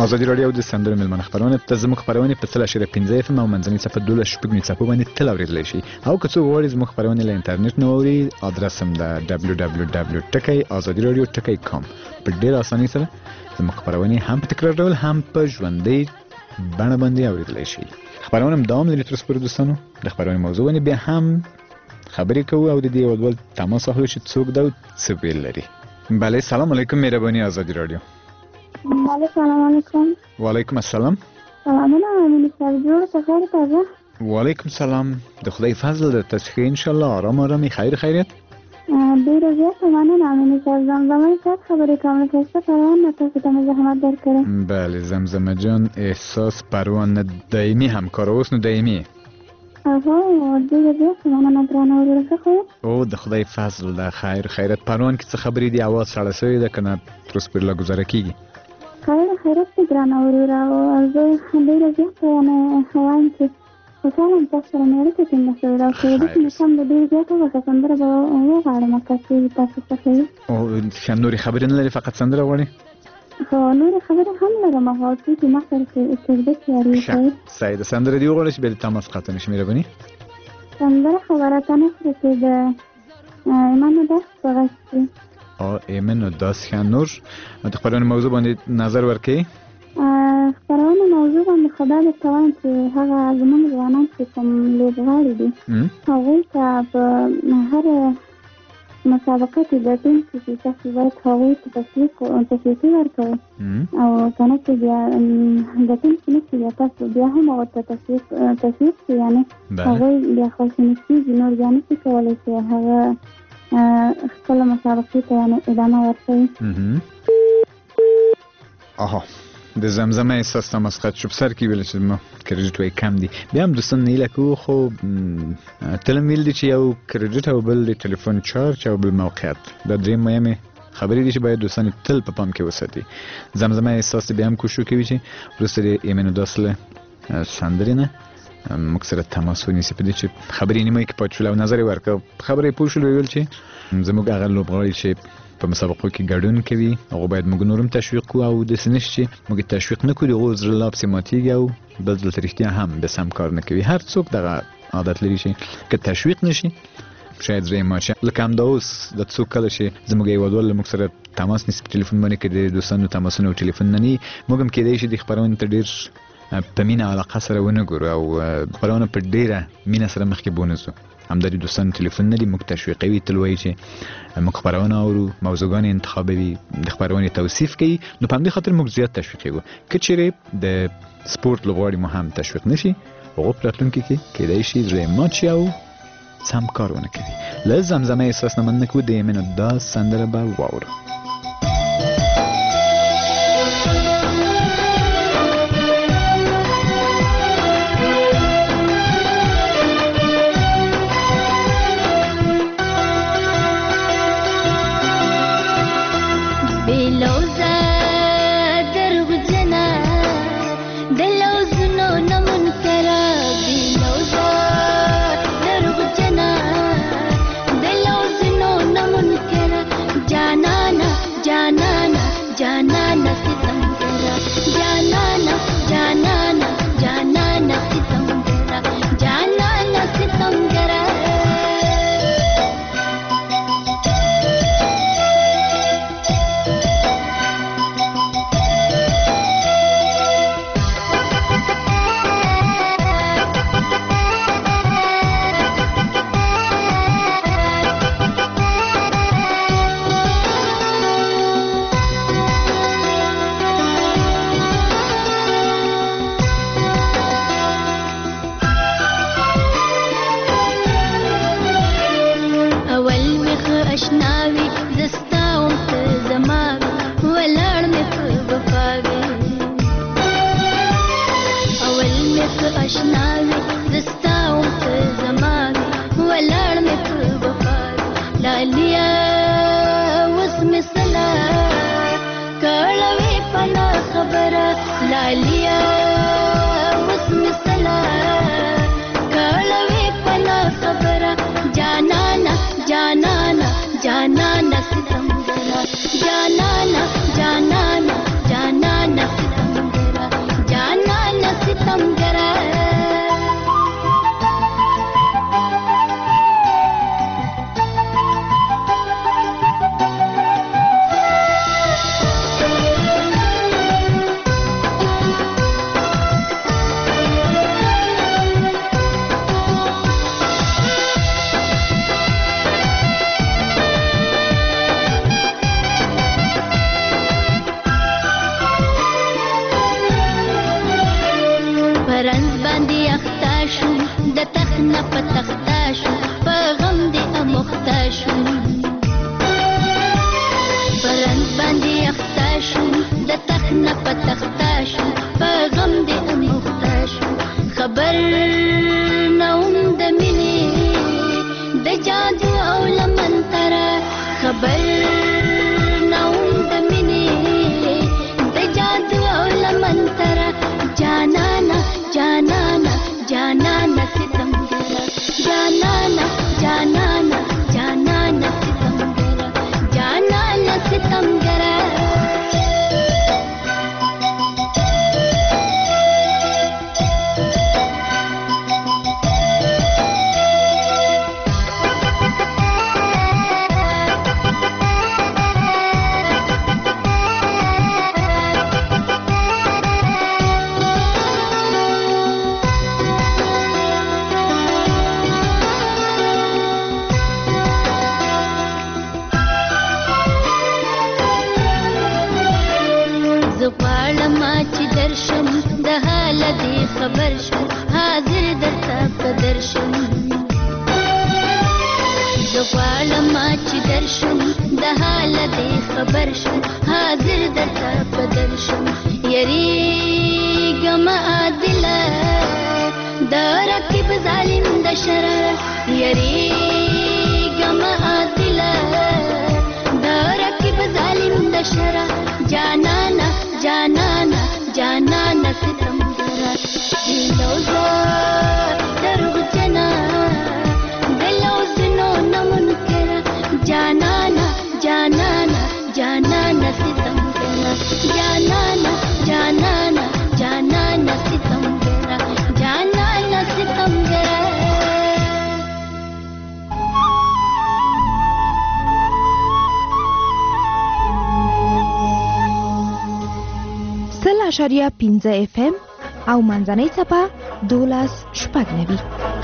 ازادي رادیو د سندرو ملمن خبرونه ته زموږ خبرونه په تل اشاره پنځه اف ام او منځنۍ صفحه دوله شپږ صفحه باندې تل اوریدل شي او که څو غواړئ زموږ خبرونه له انټرنیټ نه اوري ادرس هم د دبلیو دبلیو دبلیو ډاٹ azadi radio ډاٹ com په ډیر اسانۍ سره زموږ خبرونه هم په تکرار ډول هم په ژوندۍ بڼه باندې اوریدل شي. خبرونه دوام لري تر څو دوستانو د خبرونه موضوعونه به هم خبرې کوو او د دې ودول تماس اخلو چې څوک دا څه ویل لري. بله سلام علیکم مهرباني ازادي رادیو. السلام علیکم. وعلیکم السلام. سلامونه امین صاحب جوړ څنګه تاسو؟ وعلیکم سلام. د خدای فضل د تاسو ان شاء الله آرام آرامي خیر خیریت. ډیره زیاته مننه امین صاحب زمزمه صاحب خبرې کوم چې پروانه تاسو ته زحمت درکړم. بله زمزمه جان احساس پروانه دایمي همکار اوس نو دایمي. اوه ډیره زیاته مننه درانه ورسره. او د خدای فضل د خیر خیریت پروان کې څه خبرې دی اواز سړه سوی ده کنه تر اوسه پورې لا گزاره کیږي؟ خیر خیریت دې درانه ورور او زه ډیره زیاته نه وایم چې خوشاله تاسو سره مې اړیکه ټینګه شوې ده او که دې کې هم د ډېر زیاته وخت سندره به وغواړم که څه تاسو څخه او ښه نورې خبرې نه لري فقط سندره غواړې؟ خو نورې خبرې هم لرم هغه څه چې ما سره کېږدی چې یاري کوي. صحیح ده سندره دې وغواړه چې بیا د تماس قطع نه شي مهرباني. سندره خبره ته نه شوه چې د ایمان داس په غږ کې او ایمان داس ښه نور د خبرونې موضوع باندې نظر ورکوي؟ خبرونه موضوع باندې خبره درته وایم چې هغه زموږ ځوانان چې کوم لوبغاړي دي هغوی ته په هر مسابقه کې د ټیم کې تاسو باید هغوی ته تشویق تشویقي ورکوئ او که نه چې بیا د ټیم کې نه چې بیا تاسو بیا هم هغو ته تشویق تشویق شي یعنې هغوی بیا خواشیني کېږي نور بیا نه شي کولی چې هغه خپله مسابقې ته یعنې ادامه ورکوي. آها د زمزمه احساس تماس قطع شو په سر کې ویل چې ما کریډیټ وای کم دي بیا هم دوستان نه هیله کوو خو تل ویل دي چې یو کریډیټ او بل د تلیفون چارج او بل موقعیت دا درې مهمې خبرې دي چې باید دوستان تل په پام کې وساتي. زمزمه احساس بیا هم کوشش کوي چې وروسته د ایمن داس له سندرې نه موږ سره تماس ونیسي په دې چې خبرې نیمه کې پاتې شول او نظر یې ورکړ خبرې پوه شول ویل چې زموږ هغه لوبغاړي چې په مسابقو کې ګډون کوي هغه باید موږ نورم تشویق کوو او داسې نه شي چې موږ تشویق نه کړو هغه زړه لا پسې ماتېږي او بل دلته رښتیا هم بس هم کار نه کوي. هر څوک دغه عادت لري چې که تشویق نه شي شاید زړه یې مات شي. لکه همدا اوس د څوک کله چې زموږ هېوادوال له موږ سره تماس نیسي په ټلیفون باندې که د دوستانو تماسونه او ټلیفون نه ني موږ هم کېدای شي د خپرونې ته ډېر په مینه علاقه سره ونه ګورو او خپرونه په ډېره مینه سره مخکې بونځو همدا د دوستانو ټلیفون نه دي موږ تشویقوي تل وایي چې موږ خپرونه اورو موضوعګان انتخابوي د خپرونې توصیف کوي نو په همدې خاطر موږ زیات تشویقوي. که چیرې د سپورت لوبغاړي مو هم تشویق نه شي هغه په راتلونکي کې کېدای شي زړه یې مات شي او سم کار ونه کوي. له زمزمه احساس نه مننه کوو د ایمن داس سندره به واورو. जाना ना د تخت نه په تخته شو په غم دې اموخته شو برند باندې اخته شو د تخت نه په تخته شو په غم دې اموخته شو خبر نه وم د مینې د جادو او لمنتره خبر نه وم د مینې د جادو او لمنتره جانانا جانانا جانانا ستمګره جانانا جانانا جانانا ستمګره جانانا ستمګره خبر شم حاضر درته په درشم زه غواړم چې درشم د حاله دې خبر شم حاضر درته په درشم یریږم عادله د رقیب ظالم د شره یریږم عادله د رقیب ظالم د شره جانانا جانانا جانانا ستم دلوزه دروغجنه دلوزنو نمنکره جانانا جانانا جانانا ستمګره جانانا جانانا جانانا ستمګره جانانا ستمګره سل اشاریه پنځه اف ام او منځنۍ څپه دولس شپږ نوي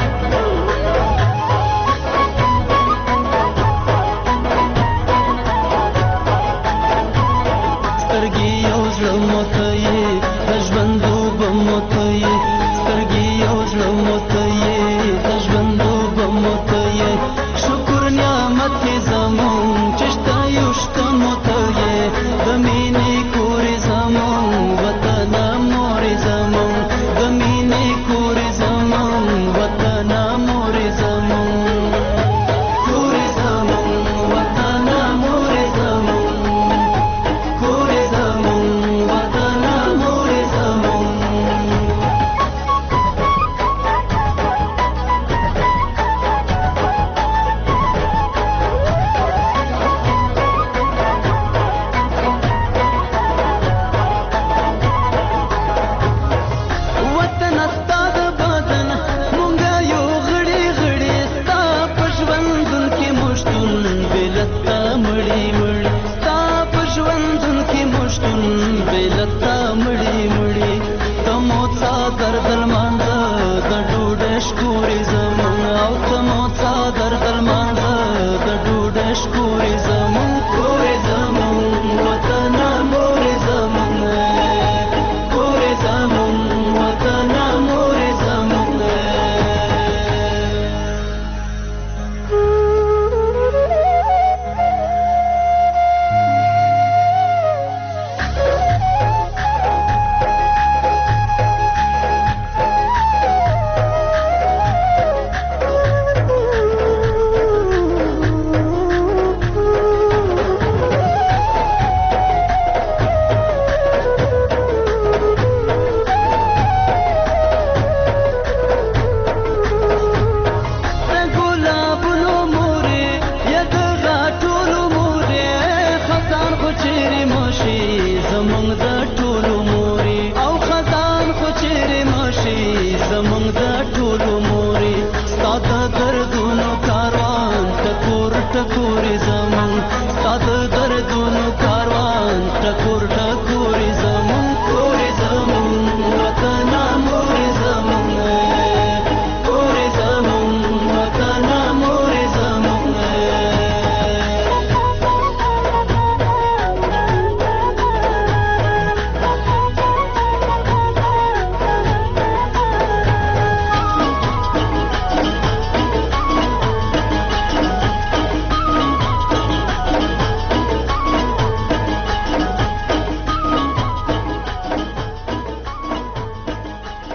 سترګې یو زړه موته یې د ژوند اوبه موته یې سترګې یو زړه موته یې د ژوند اوبه موته یې شکر نعمت یې زمون چې شته یو شته موته یې د مینې کور یې زمون وطن مور یې زمون د مینې کور یې زمون وطن مور یې زمون کور یې زمون وطن مور یې زمون کور یې زمون وطن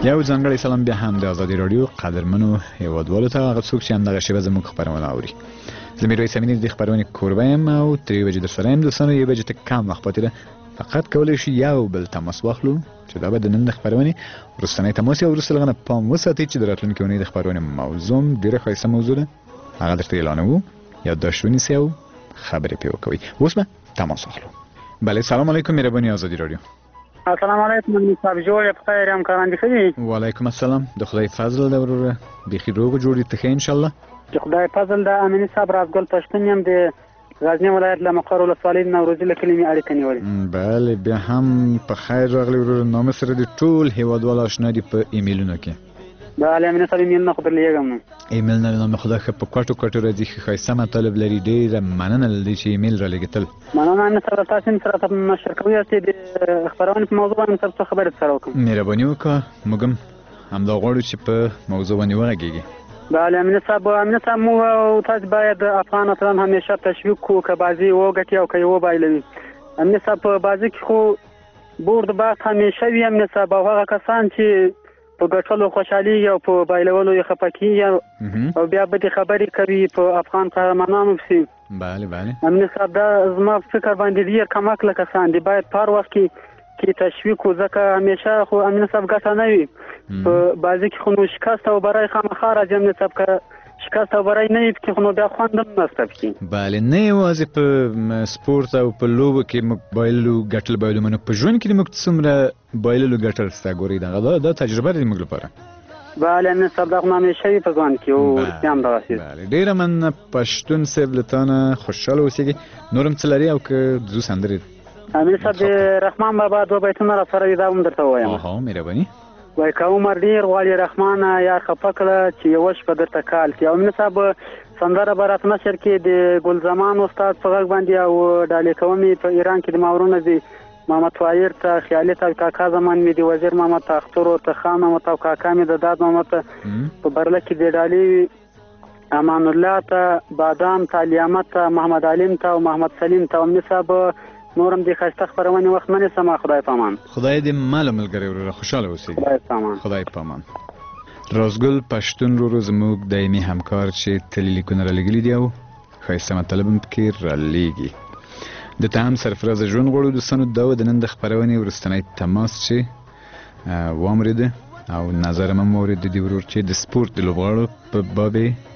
یو ځانګړی سلام بیا هم د ازادي راډیو قدرمنو هیوادوالو ته، هغه څوک چې همدغه شیبه زموږ خپرونه اوري. زه میرویس امینی د خپرونې کوربه یم او ترې بجې در سره یم دوستانو. یو بجې ته کم وخت پاتې ده، فقط کولی شي یو بل تماس واخلو چې دا به د نن د خپرونې وروستنی تماس یا وروسته له هغه نه پام وساتئ چې د راتلونکې اونۍ د خپرونې موضوع ډېره ښایسته موضوع ده، هغه درته اعلانوو، یادداشت ونیسئ او خبرې پرې وکوئ. اوس به تماس واخلو. بله، سلام علیکم، مهرباني ازادي راډیو. السلام علیکم، صاحب جوړ په خیر یم، کاران دي ښه؟ وعلیکم السلام، د خدای فضل ده وروره، بیخي روغ جوړ دي ته ښه انشاءالله؟ د خدای فضل ده. امیني صاحب رازګل پښتون یم، د غزنی ولایت له مقر ولسوالۍ نوروزي له کلمې اړیکه نیولې. بله، بیا هم په خیر راغلی وروره. نامه سره د ټول هیوادوال آشنا دي په ایمیلونو کې. بله امیني صاحب ایمیل نه خو درلېږم نه. ایمیل نه نامه خدا ښه په کوټو کوټو راځي، ښه ښایسته مطالب لري. ډېره مننه له دې چې ایمیل رالېږېدل. مننه امیني صاحب، تاسو هم سره مشر کوئ چې د خپرونې په موضوع باندې تاسو خبرې سره وکړم. مهرباني وکړه، موږ هم همدا غواړو چې په موضوع باندې وغږېږي. بله امیني صاحب، امیني صاحب موږ او تاسو باید افغان اتلان همیشه تشویق کړو که بازي وګټي او که یې وبایلوي. امیني صاحب په بازي کې خو برد بحث همیشه وي امیني صاحب، او هغه کسان چې په ګټلو خوشحالېږي او په بایلولو یې خفه کېږي او بیا بدې خبرې کوي په افغان قهرمانانو پسې. بله بله امیني صاحب، دا زما فکر باندې ډېر کم عقله کسان دي، باید په هر وخت کې کې تشویق و، ځکه همیشه خو امیني صاحب ګټه نه وي په بازي کې، خو نو شکست او بری خامخا راځي امیني صاحب، که شکست او بری نه وي پکې خو نو بیا خوند هم نشته پکې. بله، نه یوازې په سپورت او په لوبو کې موږ بایللو ګټل بایلو، نو په ژوند کې موږ څومره بایللو ګټل شته ګورئ، دغه دا تجربه ده موږ لپاره. بله امیني صاحب، دا خو همیشه وي په ژوند کې او رښتیا هم دغسې. بله، ډېره مننه پښتون صاحب، له تا نه خوشحاله اوسېږي. نور هم څه لري او که ځو سندرې؟ امیني صاحب، د رحمان بابا دوه بیتونه را سره دي، دا هم درته ووایم. ها، مهرباني. وایي که عمر ډېر غواړي رحمانه یار خفه کړه چې یوه شپه درته کال کړي. او امیني صاحب سندره به راته نشر کې د ګلزمان استاد په غږ باندې او ډالۍ کومې په ایران کې د ماورونه دي محمد طاهر ته، خیالي ته، کاکا زمان مې د وزیر محمد ته، اخترو ته، خان محمد ته او کاکا مې د داد محمد ته، په برله کې د ډالۍ امان الله ته، بادام ته، علي احمد ته، محمد علیم ته او محمد سلیم ته. امیني صاحب نورم د ښایسته خپرونې وخت نه نیسم. خدای په امان. خدای دې ماله ملګری وروره خوشحاله اوسېږي. خدای په امان. خدای په امان. رازګل پښتون ورو زموږ دایمي همکار چې تل لیکونه رالېږلي دي او ښایسته مطالب هم پکې رالېږي. د ته هم سرفرازه ژوند غواړو دوستانو. دا و د نن د خپرونې وروستنی تماس چې واورېده او نظر هم واورېد د دې ورور چې د سپورت د لوبغاړو په باب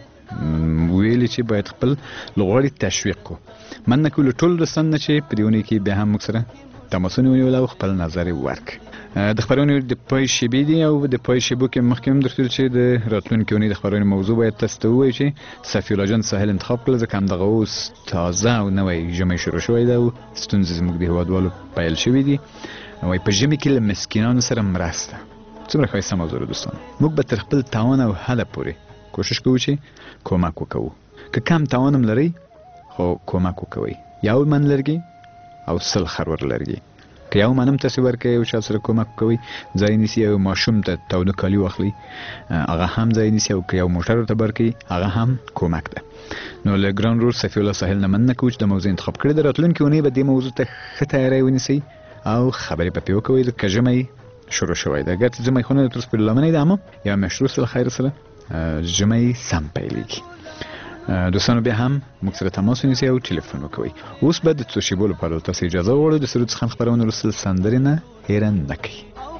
ویلي چې باید خپل لوبغاړي تشویق کړو. مننه کوو له ټولو دوستانو نه چې په دې اونۍ کې بیا هم موږ سره تماسونه ونیول او خپل نظر یې ورکړ. د خپرونې د پای شیبې دي او د پای شیبو کې مخکې هم درته ویل چې د راتلونکې اونۍ د خپرونې موضوع باید تاسو ته ووایي چې صفي الله جان ساحل انتخاب کړل، ځکه همدغه اوس تازه او نوی ژمی شروع شوی ده او ستونزې زموږ د هېوادوالو پیل شوي دي. وایي په ژمي کې له مسکینانو سره مرسته. څومره ښایسته موضوع ده دوستانو. موږ به تر خپل توان او حده پورې کوشش کوو چې کومک وکوو. که کم توان هم لرئ خو کومک وکوئ. یو من لرګي او سل خرور لرګي. که یو من هم تاسو ورکوئ یو چا سره کومک کوئ، ځای نیسي او ماشوم ته تاوده کالي واخلئ، هغه هم ځای نیسي، او که یو موټر ورته برکوئ هغه هم کومک ده. نو له ګران رور صفي الله ساحل نه مننه کوو چې د موضوع انتخاب کړې ده. راتلونکې اونۍ به دې موضوع ته ښه تیاری ونیسئ او خبرې به پرې وکوئ، ځکه ژمی شروع شوی ده. ګرچې ژمی خو نه د تر اوسه پورې لمنی ده، اما یو میاشت وروسته له خیر سره ژمی سم پیلېږي. دوستانو بیا هم موږ سره تماس ونیسئ او ټلیفون وکوئ. اوس به د څو شیبو لپاره تاسو اجازه وغواړو د سرود څخه خپرونه وروسته سندرې نه هېره نه کړئ.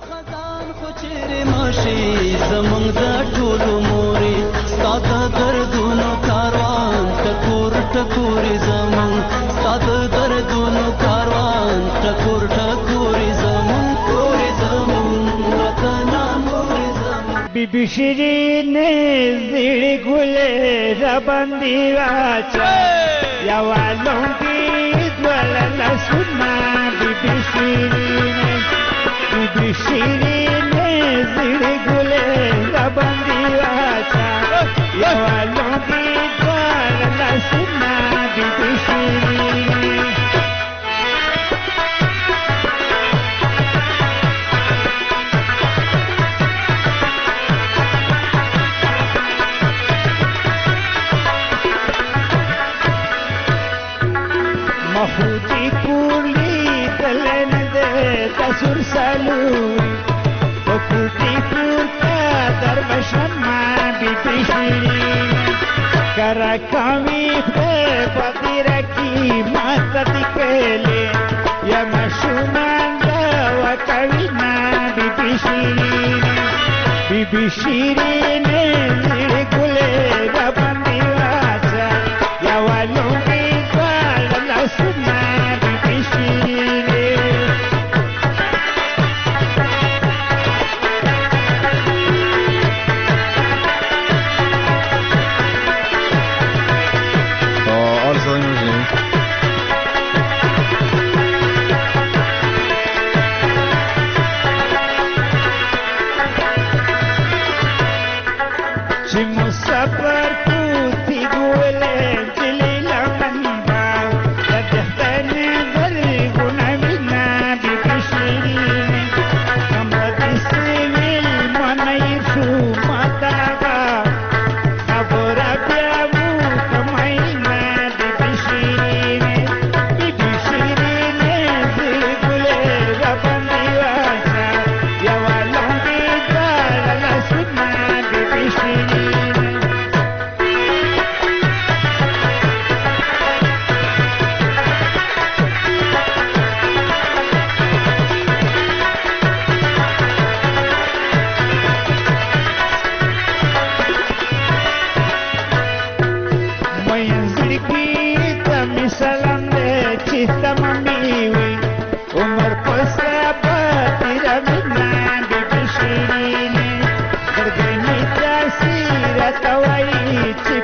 زمونږ د ټولو مورې ستا د دردونو کاروان ټکور ټکورې زمونږ ستا د دردونو کاروان ټکور ټکورې زمونږ کورې زمونږ وطنه مورې زمونږ بیبي شیرینې زړې ګلې راباندې واچه یوه لونګې دوله لاسونه بیبي شیرینې بیبي شیرینې زړې ګلې راباندې واچه یوه لونګې دوله لاسونه بیبي شیرینې مخوتي كورلي دلن ده تسور سالوري مخوتي كور شیرین کرا کامی پدیر کی مات دکلی یا مشومان دا وکوینا بی بی شیرین بی بی شیرین زیر گلی را بندی واسا یا ولومی کال لسنا بی بی شیرین It's